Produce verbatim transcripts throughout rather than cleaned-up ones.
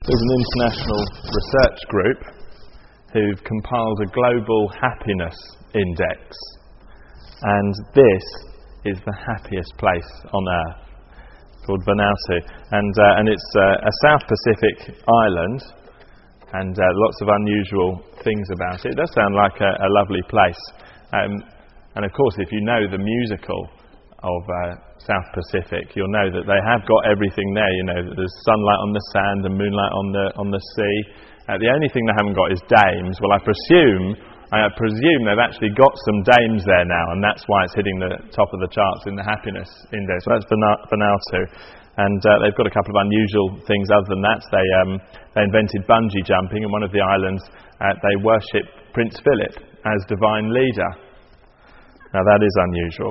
There's an international research group who've compiled a global happiness index, and this is the happiest place on earth, called Vanuatu, and uh, and it's uh, a South Pacific island, and uh, lots of unusual things about it. It does sound like a, a lovely place, um, and of course, if you know the musical of uh, South Pacific, you'll know that they have got everything there. You know, that there's sunlight on the sand and moonlight on the on the sea. Uh, the only thing they haven't got is dames. Well, I presume I presume they've actually got some dames there now, and that's why it's hitting the top of the charts in the happiness index. So that's Vanuatu, and uh, they've got a couple of unusual things. Other than that, they um, they invented bungee jumping, and one of the islands uh, they worship Prince Philip as divine leader. Now that is unusual.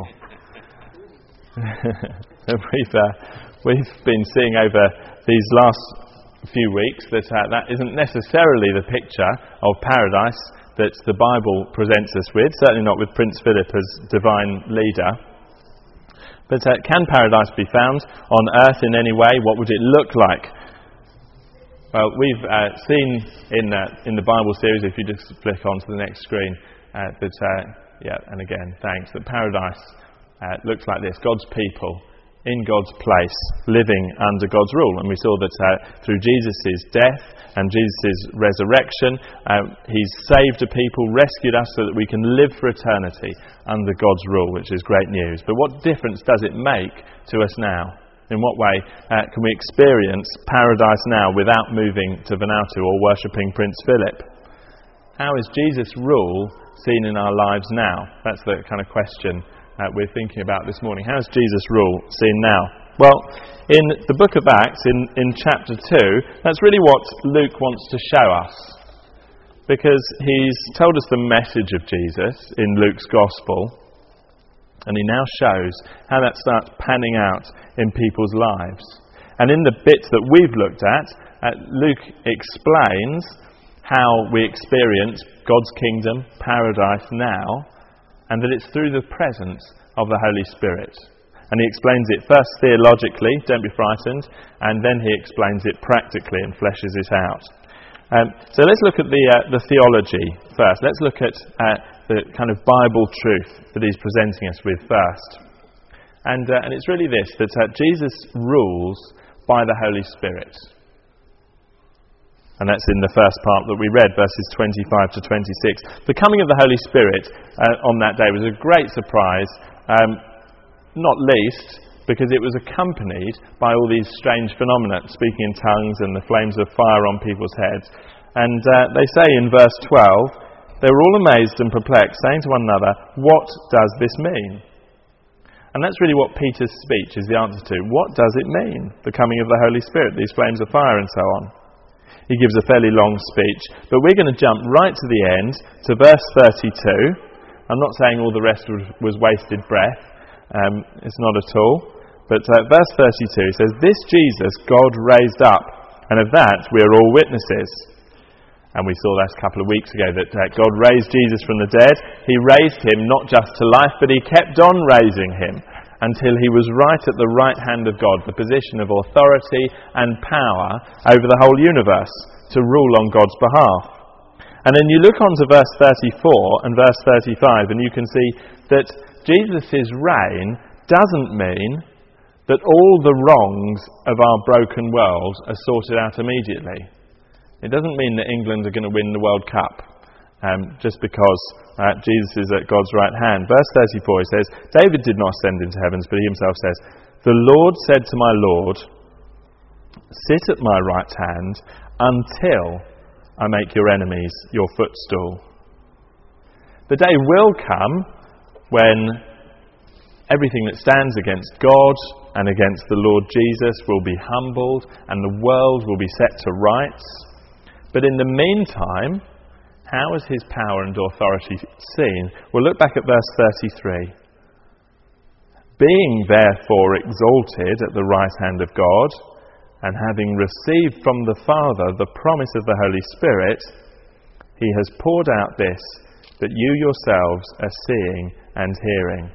we've uh, we've been seeing over these last few weeks that uh, that isn't necessarily the picture of paradise that the Bible presents us with, certainly not with Prince Philip as divine leader. But uh, can paradise be found on earth in any way? What would it look like? Well, we've uh, seen in uh, in the Bible series, if you just flick onto the next screen, uh, that uh, yeah, and again, thanks, that paradise Uh, looks like this: God's people in God's place, living under God's rule. And we saw that uh, through Jesus' death and Jesus' resurrection, uh, He's saved a people, rescued us so that we can live for eternity under God's rule, which is great news. But what difference does it make to us now? In what way uh, can we experience paradise now without moving to Vanuatu or worshipping Prince Philip? How is Jesus' rule seen in our lives now? That's the kind of question Uh, we're thinking about this morning. How is Jesus' rule seen now? Well, in the book of Acts, in, in chapter two, that's really what Luke wants to show us. Because he's told us the message of Jesus in Luke's Gospel, and he now shows how that starts panning out in people's lives. And in the bits that we've looked at, uh, Luke explains how we experience God's kingdom, paradise now, and that it's through the presence of the Holy Spirit. And he explains it first theologically, don't be frightened, and then he explains it practically and fleshes it out. Um, so let's look at the uh, the theology first. Let's look at uh, the kind of Bible truth that he's presenting us with first. And uh, and it's really this, that uh, Jesus rules by the Holy Spirit. And that's in the first part that we read, verses twenty-five to twenty-six. The coming of the Holy Spirit uh, on that day was a great surprise, um, not least because it was accompanied by all these strange phenomena, speaking in tongues and the flames of fire on people's heads. And uh, they say in verse twelve, they were all amazed and perplexed, saying to one another, "What does this mean?" And that's really what Peter's speech is the answer to. What does it mean, the coming of the Holy Spirit, these flames of fire and so on? He gives a fairly long speech, but we're going to jump right to the end, to verse thirty-two. I'm not saying all the rest was, was wasted breath, um, it's not at all, but uh, verse thirty-two says, "This Jesus God raised up, and of that we are all witnesses." And we saw that a couple of weeks ago, that uh, God raised Jesus from the dead. He raised him not just to life, but he kept on raising him until he was right at the right hand of God, the position of authority and power over the whole universe, to rule on God's behalf. And then you look on to verse thirty-four and verse thirty-five, and you can see that Jesus' reign doesn't mean that all the wrongs of our broken world are sorted out immediately. It doesn't mean that England are going to win the World Cup um, just because Uh, Jesus is at God's right hand. Verse thirty-four, he says, "David did not ascend into heavens, but he himself says, 'The Lord said to my Lord, sit at my right hand until I make your enemies your footstool.'" The day will come when everything that stands against God and against the Lord Jesus will be humbled and the world will be set to rights. But in the meantime, how is his power and authority seen? Well, look back at verse thirty-three. "Being therefore exalted at the right hand of God, and having received from the Father the promise of the Holy Spirit, he has poured out this, that you yourselves are seeing and hearing."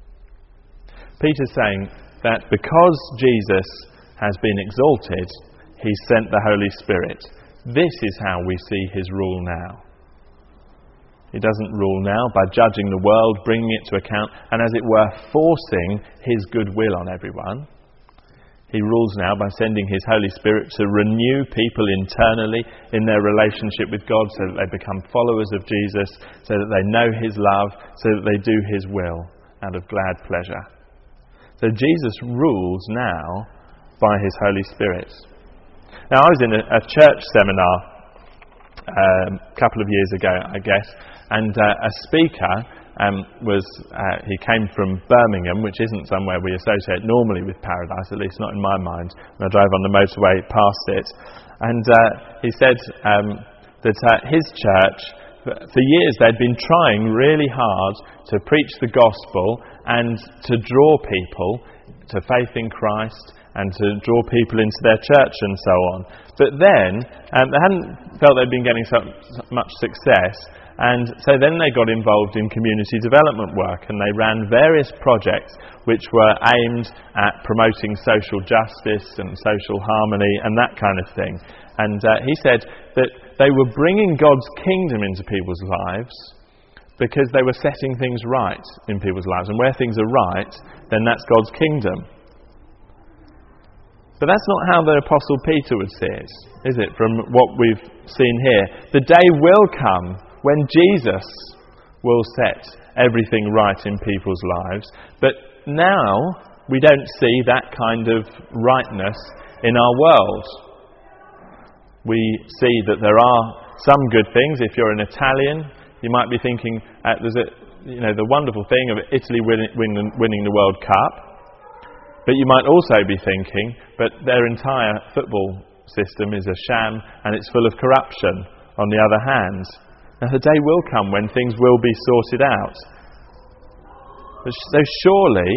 Peter's saying that because Jesus has been exalted, he sent the Holy Spirit. This is how we see his rule now. He doesn't rule now by judging the world, bringing it to account, and as it were, forcing his goodwill on everyone. He rules now by sending his Holy Spirit to renew people internally in their relationship with God so that they become followers of Jesus, so that they know his love, so that they do his will out of glad pleasure. So Jesus rules now by his Holy Spirit. Now, I was in a, a church seminar um, a couple of years ago, I guess, and uh, a speaker Um, was uh, he came from Birmingham, which isn't somewhere we associate normally with paradise, at least not in my mind, when I drove on the motorway past it. And uh, he said um, that uh, his church, for years they'd been trying really hard to preach the gospel and to draw people to faith in Christ and to draw people into their church and so on. But then um, they hadn't felt they'd been getting so much success. And so then they got involved in community development work, and they ran various projects which were aimed at promoting social justice and social harmony and that kind of thing. And uh, he said that they were bringing God's kingdom into people's lives because they were setting things right in people's lives. And where things are right, then that's God's kingdom. But that's not how the Apostle Peter would see it, is it, from what we've seen here? The day will come when Jesus will set everything right in people's lives. But now we don't see that kind of rightness in our world. We see that there are some good things. If you're an Italian, you might be thinking, uh, there's a, you know, the wonderful thing of Italy winning, winning, winning the World Cup. But you might also be thinking, but their entire football system is a sham and it's full of corruption on the other hand. Now, the day will come when things will be sorted out. So surely,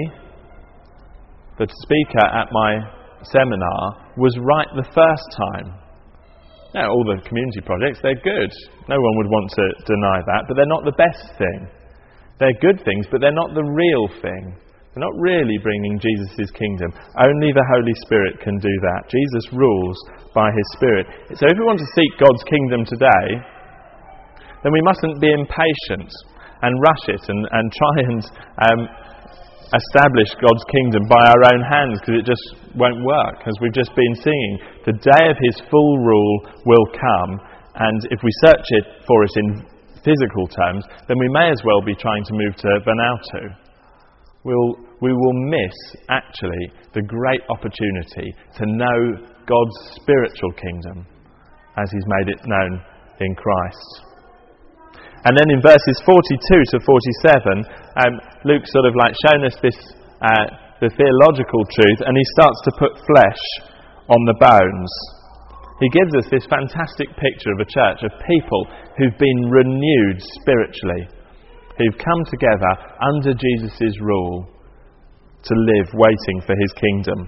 the speaker at my seminar was right the first time. Now, all the community projects, they're good. No one would want to deny that, but they're not the best thing. They're good things, but they're not the real thing. They're not really bringing Jesus' kingdom. Only the Holy Spirit can do that. Jesus rules by his Spirit. So if we want to seek God's kingdom today, then we mustn't be impatient and rush it and, and try and um, establish God's kingdom by our own hands, because it just won't work. As we've just been singing, the day of his full rule will come, and if we search it for it in physical terms, then we may as well be trying to move to Vanuatu. We'll, we will miss, actually, the great opportunity to know God's spiritual kingdom as he's made it known in Christ. And then in verses forty-two to forty-seven, um, Luke's sort of like shown us this, uh, the theological truth, and he starts to put flesh on the bones. He gives us this fantastic picture of a church, of people who've been renewed spiritually, who've come together under Jesus' rule to live waiting for his kingdom.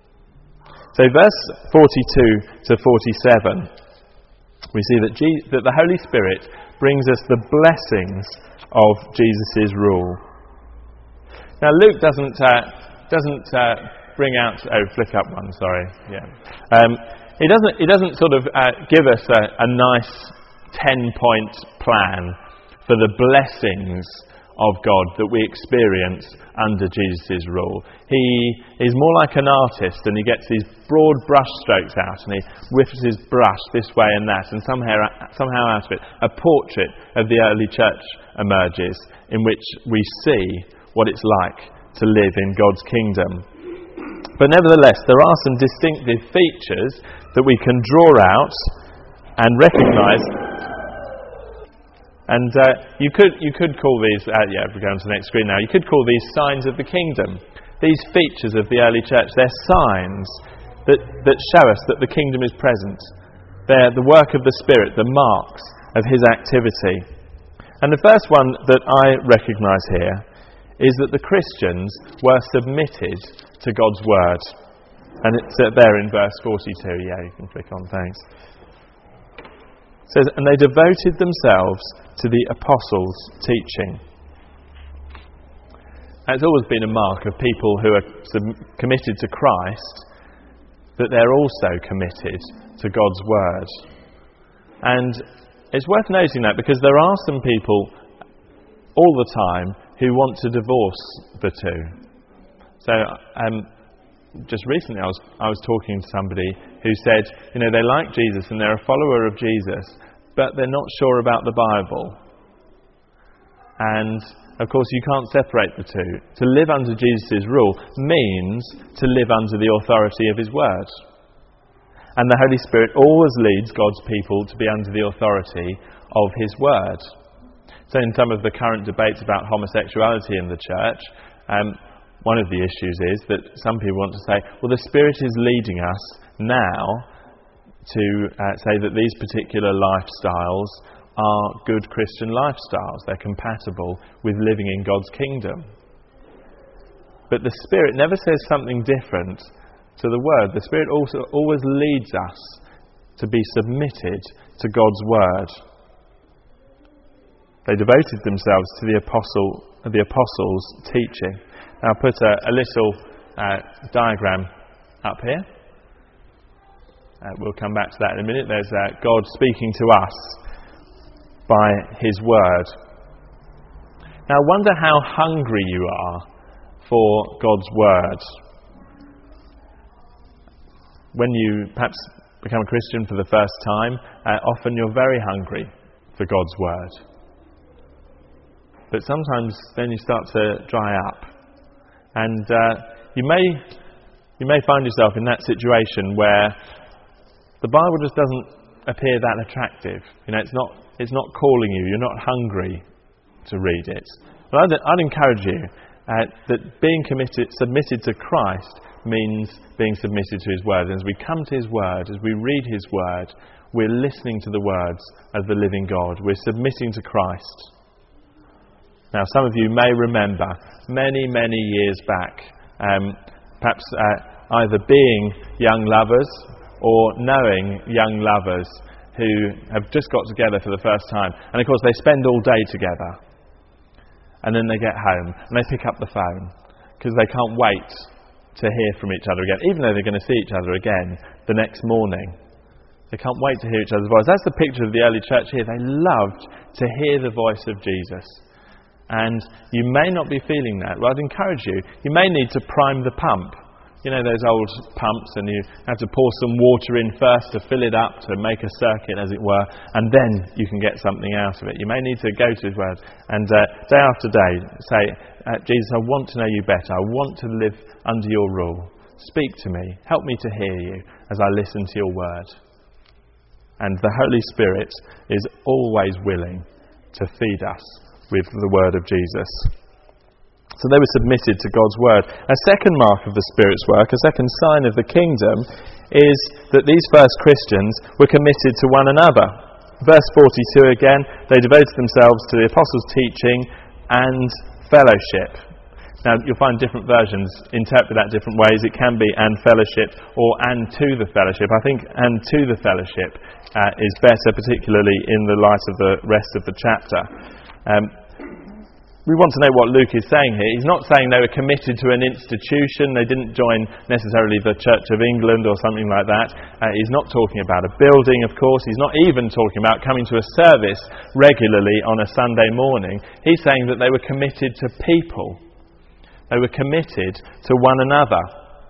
So verse forty-two to forty-seven, we see that, Je- that the Holy Spirit brings us the blessings of Jesus' rule. Now Luke doesn't uh, doesn't uh, bring out oh flick up one sorry yeah um, he doesn't he doesn't sort of uh, give us a, a nice ten point plan for the blessings of God that we experience under Jesus' rule. He is more like an artist, and he gets these broad brush strokes out and he whiffs his brush this way and that, and somehow, somehow out of it a portrait of the early church emerges in which we see what it's like to live in God's kingdom. But nevertheless, there are some distinctive features that we can draw out and recognise. And uh, you could you could call these, uh, yeah, we're going to the next screen now, you could call these signs of the kingdom. These features of the early church, they're signs that, that show us that the kingdom is present. They're the work of the Spirit, the marks of his activity. And the first one that I recognise here is that the Christians were submitted to God's word. And it's uh, there in verse forty-two. Yeah, you can click on, thanks. It says, and they devoted themselves to the apostles' teaching. Now, it's always been a mark of people who are sub- committed to Christ that they're also committed to God's word. And it's worth noting that because there are some people all the time who want to divorce the two. So um, just recently I was, I was talking to somebody who said, you know, they like Jesus and they're a follower of Jesus, but they're not sure about the Bible. And of course you can't separate the two. To live under Jesus' rule means to live under the authority of his word. And the Holy Spirit always leads God's people to be under the authority of his word. So in some of the current debates about homosexuality in the church, um, one of the issues is that some people want to say, well, the Spirit is leading us now to uh, say that these particular lifestyles are good Christian lifestyles. They're compatible with living in God's kingdom. But the Spirit never says something different to the Word. The Spirit also always leads us to be submitted to God's Word. They devoted themselves to the apostle, the apostles' teaching. Now I'll put a, a little uh, diagram up here. Uh, we'll come back to that in a minute. There's uh, God speaking to us by his word. Now I wonder how hungry you are for God's word. When you perhaps become a Christian for the first time, uh, often you're very hungry for God's word. But sometimes then you start to dry up. And uh, you may you may find yourself in that situation where the Bible just doesn't appear that attractive. You know, it's not it's not calling you. You're not hungry to read it. But I'd, I'd encourage you uh, that being committed, submitted to Christ means being submitted to his word. And as we come to his word, as we read his word, we're listening to the words of the living God. We're submitting to Christ. Now, some of you may remember many, many years back, um, perhaps uh, either being young lovers or knowing young lovers who have just got together for the first time. And of course, they spend all day together. And then they get home and they pick up the phone because they can't wait to hear from each other again, even though they're going to see each other again the next morning. They can't wait to hear each other's voice. That's the picture of the early church here. They loved to hear the voice of Jesus. And you may not be feeling that. Well, I'd encourage you. You may need to prime the pump. You know those old pumps, and you have to pour some water in first to fill it up, to make a circuit, as it were, and then you can get something out of it. You may need to go to his word and uh, day after day say, uh, Jesus, I want to know you better. I want to live under your rule. Speak to me. Help me to hear you as I listen to your word. And the Holy Spirit is always willing to feed us with the word of Jesus. So they were submitted to God's word. A second mark of the Spirit's work, a second sign of the kingdom, is that these first Christians were committed to one another. Verse forty-two again, they devoted themselves to the apostles' teaching and fellowship. Now you'll find different versions interpret that different ways. It can be and fellowship or and to the fellowship. I think and to the fellowship uh, is better, particularly in the light of the rest of the chapter. Um, We want to know what Luke is saying here. He's not saying they were committed to an institution. They didn't join necessarily the Church of England or something like that. Uh, he's not talking about a building, of course. He's not even talking about coming to a service regularly on a Sunday morning. He's saying that they were committed to people. They were committed to one another.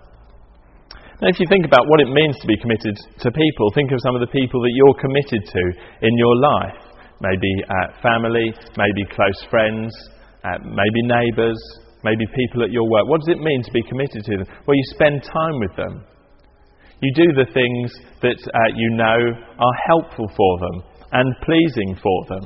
Now, if you think about what it means to be committed to people, think of some of the people that you're committed to in your life. Maybe uh, family, maybe close friends, Uh, maybe neighbours, maybe people at your work. What does it mean to be committed to them? Well, you spend time with them. You do the things that uh, you know are helpful for them and pleasing for them.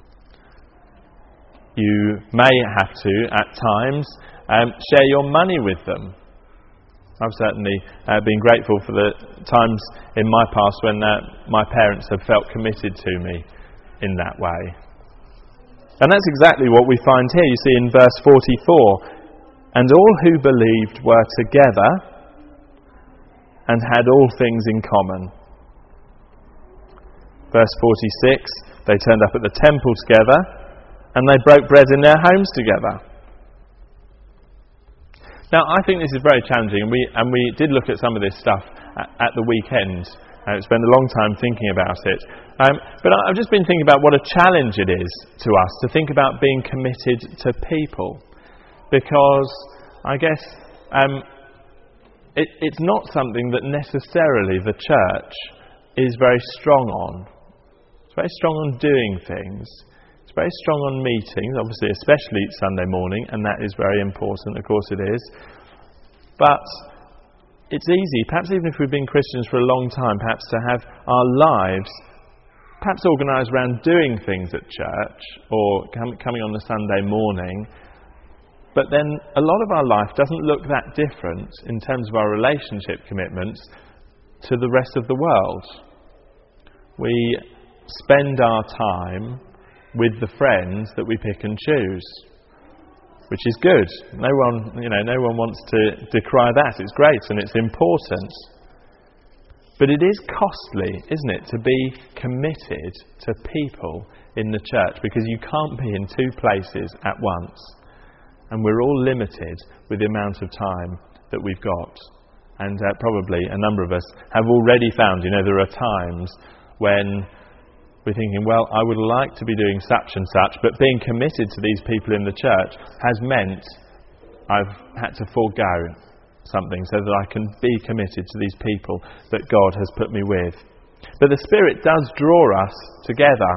You may have to, at times, um, share your money with them. I've certainly uh, been grateful for the times in my past when uh, my parents have felt committed to me in that way. And that's exactly what we find here. You see in verse forty-four, and all who believed were together and had all things in common. Verse forty-six, they turned up at the temple together and they broke bread in their homes together. Now, I think this is very challenging, and we and we did look at some of this stuff at, at the weekend. I uh, spent a long time thinking about it. Um, but I, I've just been thinking about what a challenge it is to us to think about being committed to people. Because I guess um, it, it's not something that necessarily the church is very strong on. It's very strong on doing things. It's very strong on meetings, obviously, especially Sunday morning, and that is very important, of course it is. But it's easy, perhaps even if we've been Christians for a long time, perhaps to have our lives perhaps organised around doing things at church or com- coming on a Sunday morning, but then a lot of our life doesn't look that different in terms of our relationship commitments to the rest of the world. We spend our time with the friends that we pick and choose, which is good. No one, you know, no one wants to decry that. It's great and it's important. But it is costly, isn't it, to be committed to people in the church, because you can't be in two places at once. And we're all limited with the amount of time that we've got. And uh, probably a number of us have already found, you know, there are times when we're thinking, well, I would like to be doing such and such, but being committed to these people in the church has meant I've had to forego something so that I can be committed to these people that God has put me with. But the Spirit does draw us together,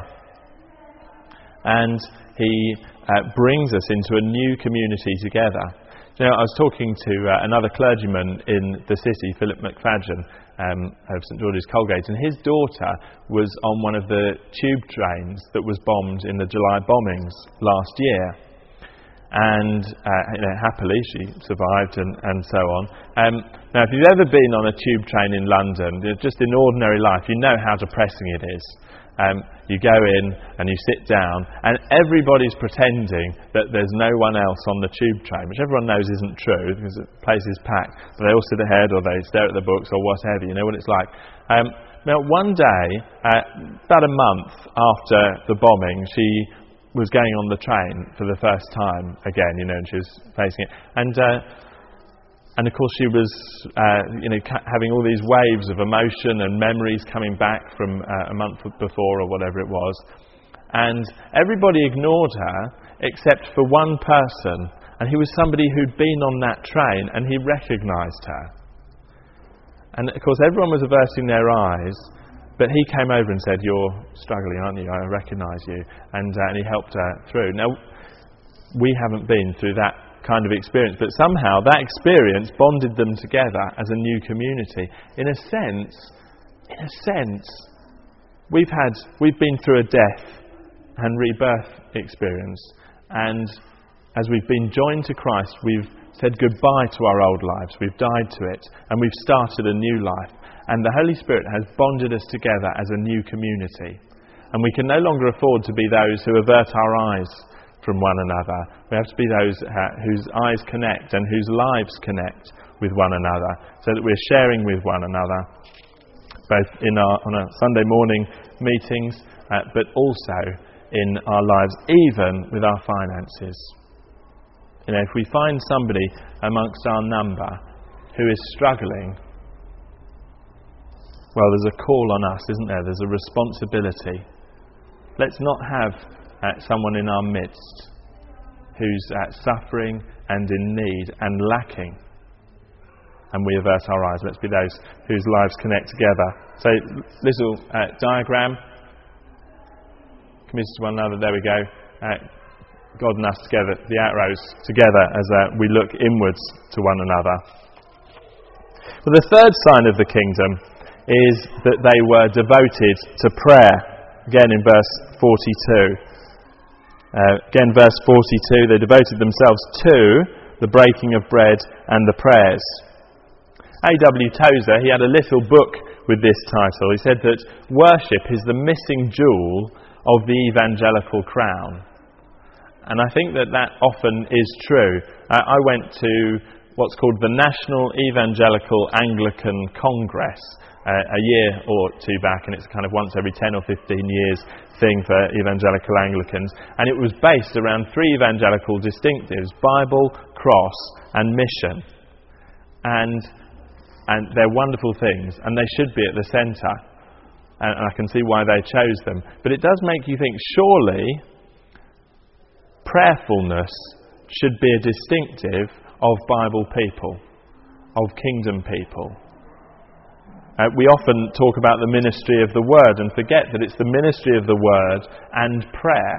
and He uh, brings us into a new community together. You know, I was talking to uh, another clergyman in the city, Philip McFadgen, um, of St George's Colgate, and his daughter was on one of the tube trains that was bombed in the July bombings last year. And uh, you know, happily she survived and, and so on. Um, now, if you've ever been on a tube train in London, just in ordinary life, you know how depressing it is. Um, you go in and you sit down, and everybody's pretending that there's no one else on the tube train, which everyone knows isn't true because the place is packed. But they all sit ahead, or they stare at the books, or whatever. You know what it's like. Um, now, one day, uh, about a month after the bombing, she was going on the train for the first time again, you know, and she was facing it. And, uh, and of course she was, uh, you know, ca- having all these waves of emotion and memories coming back from uh, a month before or whatever it was. And everybody ignored her except for one person, and he was somebody who'd been on that train, and he recognised her. And of course everyone was averting their eyes, but he came over and said, "You're struggling, aren't you? I recognise you." And, uh, and he helped her through. Now, we haven't been through that kind of experience, but somehow that experience bonded them together as a new community. In a sense, in a sense, we've had, we've been through a death and rebirth experience. And as we've been joined to Christ, we've said goodbye to our old lives. We've died to it, and we've started a new life. And the Holy Spirit has bonded us together as a new community. And we can no longer afford to be those who avert our eyes from one another. We have to be those uh, whose eyes connect and whose lives connect with one another, so that we're sharing with one another, both in our on our Sunday morning meetings, uh, but also in our lives, even with our finances. You know, if we find somebody amongst our number who is struggling, well, there's a call on us, isn't there? There's a responsibility. Let's not have uh, someone in our midst who's uh, suffering and in need and lacking, and we avert our eyes. Let's be those whose lives connect together. So, little uh, diagram. Committed to one another. There we go. Uh, God and us together. The arrows together as uh, we look inwards to one another. Well, the third sign of the kingdom is that they were devoted to prayer. Again in verse forty-two. Uh, again verse forty-two, they devoted themselves to the breaking of bread and the prayers. A W Tozer, he had a little book with this title. He said that worship is the missing jewel of the evangelical crown. And I think that that often is true. Uh, I went to what's called the National Evangelical Anglican Congress Uh, a year or two back, and it's kind of once every ten or fifteen years thing for evangelical Anglicans, and it was based around three evangelical distinctives: Bible, cross and mission. And and they're wonderful things, and they should be at the centre, and, and I can see why they chose them. But it does make you think, surely prayerfulness should be a distinctive of Bible people, of kingdom people. Uh, we often talk about the ministry of the Word and forget that it's the ministry of the Word and prayer.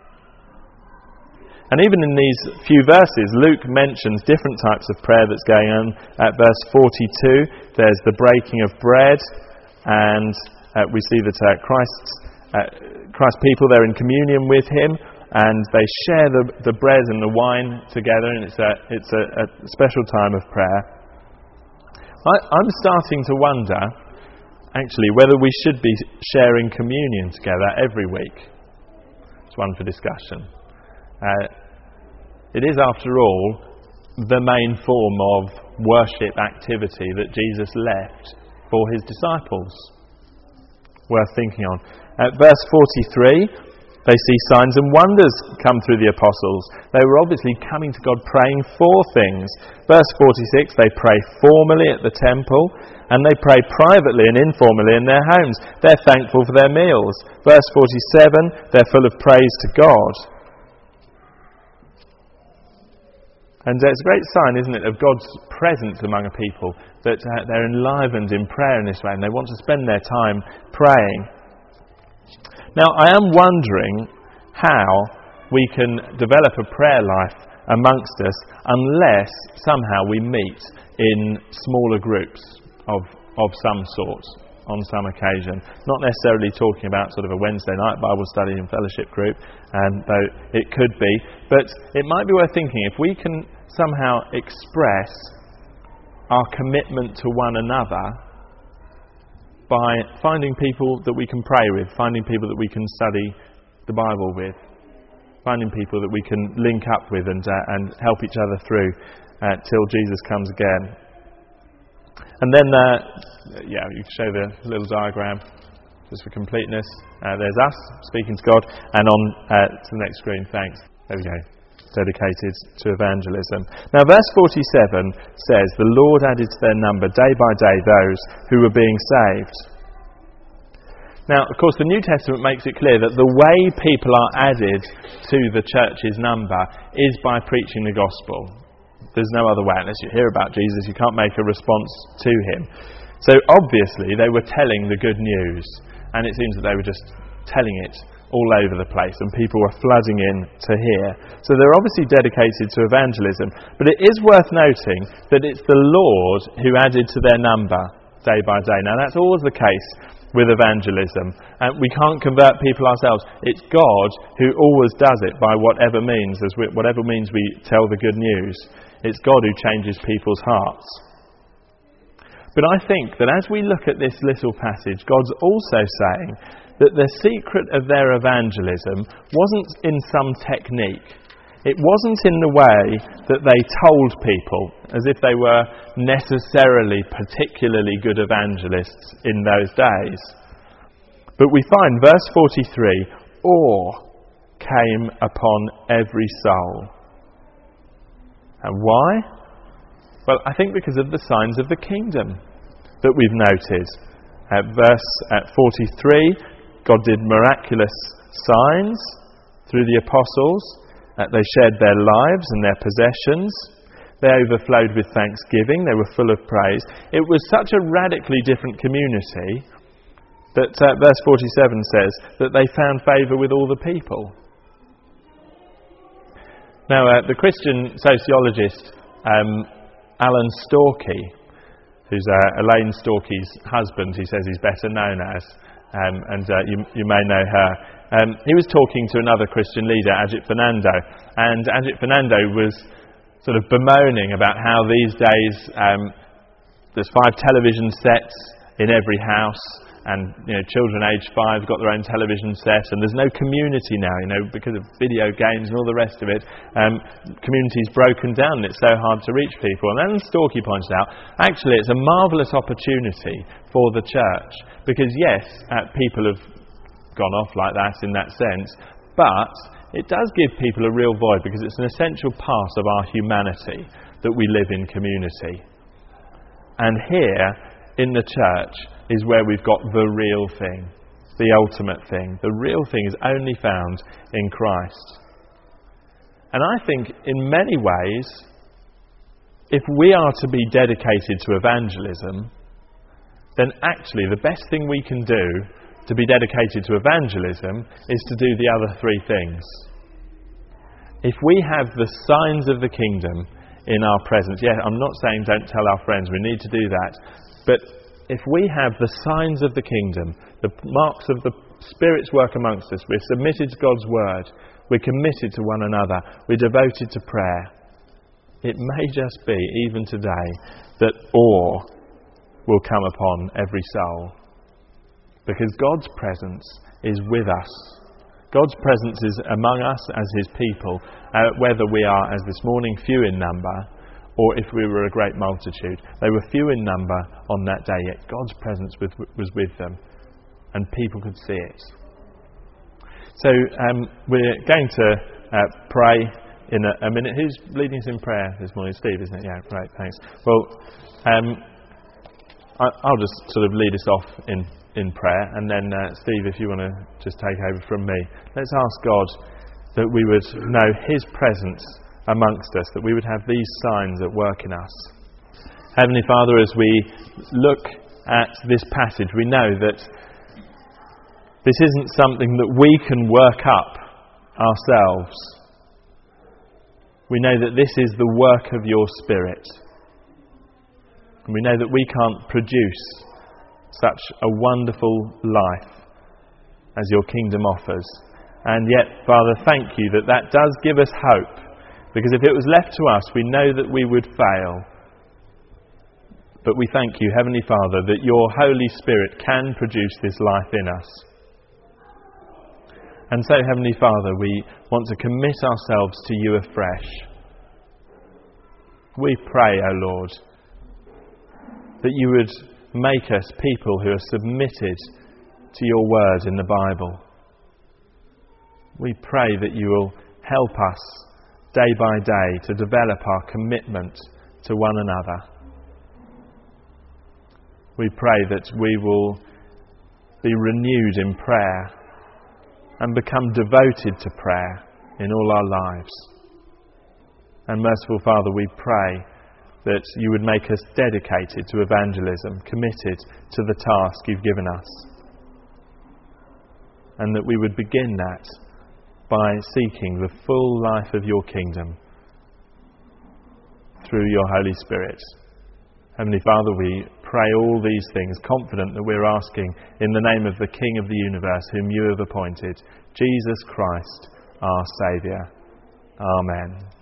And even in these few verses, Luke mentions different types of prayer that's going on. At verse forty-two, there's the breaking of bread, and uh, we see that uh, Christ's, uh, Christ's people, they're in communion with Him, and they share the, the bread and the wine together, and it's a, it's a, a special time of prayer. I, I'm starting to wonder, actually, whether we should be sharing communion together every week. It's one for discussion. Uh, it is, after all, the main form of worship activity that Jesus left for His disciples. Worth thinking on. At verse forty-three, they see signs and wonders come through the apostles. They were obviously coming to God praying for things. Verse forty-six, they pray formally at the temple, and they pray privately and informally in their homes. They're thankful for their meals. Verse forty-seven, they're full of praise to God. And it's a great sign, isn't it, of God's presence among a people, that uh, they're enlivened in prayer in this way, and they want to spend their time praying. Now, I am wondering how we can develop a prayer life amongst us unless somehow we meet in smaller groups of, of some sort on some occasion. Not necessarily talking about sort of a Wednesday night Bible study and fellowship group, um, though it could be. But it might be worth thinking if we can somehow express our commitment to one another by finding people that we can pray with, finding people that we can study the Bible with, finding people that we can link up with and uh, and help each other through uh, till Jesus comes again. And then, uh, yeah, you can show the little diagram just for completeness. Uh, there's us speaking to God, and on uh, to the next screen. Thanks. There we go. Dedicated to evangelism. Now, verse forty-seven says, "The Lord added to their number day by day those who were being saved." Now, of course, the New Testament makes it clear that the way people are added to the church's number is by preaching the gospel. There's no other way. Unless you hear about Jesus, you can't make a response to Him. So, obviously, they were telling the good news, and it seems that they were just telling it all over the place, and people were flooding in to hear. So they're obviously dedicated to evangelism. But it is worth noting that it's the Lord who added to their number day by day. Now that's always the case with evangelism. And we can't convert people ourselves. It's God who always does it by whatever means, as we, whatever means we tell the good news. It's God who changes people's hearts. But I think that as we look at this little passage, God's also saying that the secret of their evangelism wasn't in some technique. It wasn't in the way that they told people, as if they were necessarily particularly good evangelists in those days. But we find, verse forty-three, awe came upon every soul. And why? Well, I think because of the signs of the kingdom that we've noted. At verse at forty-three, God did miraculous signs through the apostles. Uh, they shared their lives and their possessions. They overflowed with thanksgiving. They were full of praise. It was such a radically different community that uh, verse forty-seven says that they found favour with all the people. Now, uh, the Christian sociologist um, Alan Storkey, who's uh, Elaine Storkey's husband, he says he's better known as, Um, and uh, you, you may know her. Um, he was talking to another Christian leader, Ajit Fernando, and Ajit Fernando was sort of bemoaning about how these days um, there's five television sets in every house, and you know children aged five have got their own television set, and there's no community now, you know, because of video games and all the rest of it. Um, community's broken down, and it's so hard to reach people. And Alan Storkey pointed out, actually, it's a marvellous opportunity for the church, because yes, uh, people have gone off like that in that sense, but it does give people a real void, because it's an essential part of our humanity that we live in community. And here, in the church, is where we've got the real thing, the ultimate thing. The real thing is only found in Christ. And I think, in many ways, if we are to be dedicated to evangelism, then actually the best thing we can do to be dedicated to evangelism is to do the other three things. If we have the signs of the kingdom in our presence, yeah, I'm not saying don't tell our friends, we need to do that, but if we have the signs of the kingdom, the marks of the Spirit's work amongst us, we're submitted to God's word, we're committed to one another, we're devoted to prayer, it may just be, even today, that awe will come upon every soul. Because God's presence is with us. God's presence is among us as His people, uh, whether we are, as this morning, few in number, or if we were a great multitude. They were few in number on that day, yet God's presence with, was with them, and people could see it. So um, we're going to uh, pray in a, a minute. Who's leading us in prayer this morning? Steve, isn't it? Yeah, right, thanks. Well, um, I, I'll just sort of lead us off in, in prayer, and then uh, Steve, if you want to just take over from me. Let's ask God that we would know His presence amongst us, that we would have these signs at work in us. Heavenly Father, as we look at this passage, we know that this isn't something that we can work up ourselves. We know that this is the work of your Spirit. And we know that we can't produce such a wonderful life as your kingdom offers. And yet, Father, thank you that that does give us hope. Because if it was left to us, we know that we would fail. But we thank you, Heavenly Father, that your Holy Spirit can produce this life in us. And so, Heavenly Father, we want to commit ourselves to you afresh. We pray, O Lord, that you would make us people who are submitted to your word in the Bible. We pray that you will help us day by day to develop our commitment to one another. We pray that we will be renewed in prayer and become devoted to prayer in all our lives. And merciful Father, we pray that you would make us dedicated to evangelism, committed to the task you've given us. And that we would begin that by seeking the full life of your kingdom through your Holy Spirit. Heavenly Father, we pray all these things, confident that we're asking in the name of the King of the universe, whom you have appointed, Jesus Christ, our Saviour. Amen.